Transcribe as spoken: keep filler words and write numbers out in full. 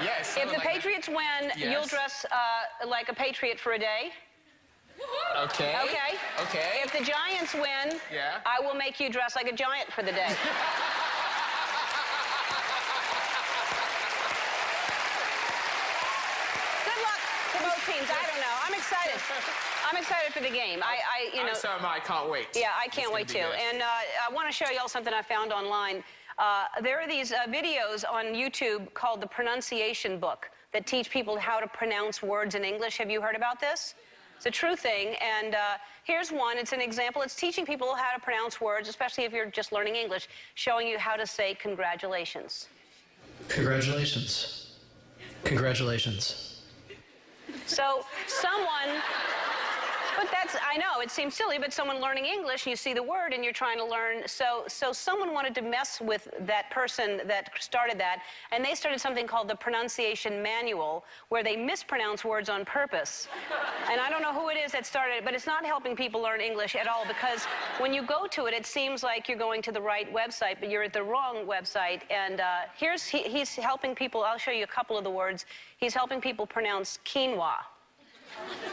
Yes. If the like Patriots that. win, Yes. you'll dress uh, like a Patriot for a day. Okay. Okay. Okay. If the Giants win, yeah. I will make you dress like a Giant for the day. Good luck to both teams. I don't know. I'm excited. I'm excited for the game. I, I you know. I'm so am I. I can't wait. Yeah, I can't wait too. Good. And uh, I want to show you all something I found online. Uh, there are these uh, videos on YouTube called the Pronunciation Book that teach people how to pronounce words in English. Have you heard about this? It's a true thing, and uh, here's one. It's an example. It's teaching people how to pronounce words, especially if you're just learning English, showing you how to say congratulations. Congratulations. Congratulations. So someone, but that's, I know, it seems silly, but someone learning English, you see the word and you're trying to learn. So, so someone wanted to mess with that person that started that, and they started something called the Pronunciation Manual, where they mispronounce words on purpose. And I don't know who it is that started it, but it's not helping people learn English at all, because when you go to it, it seems like you're going to the right website, but you're at the wrong website. And uh, here's, he, he's helping people, I'll show you a couple of the words. He's helping people pronounce quinoa.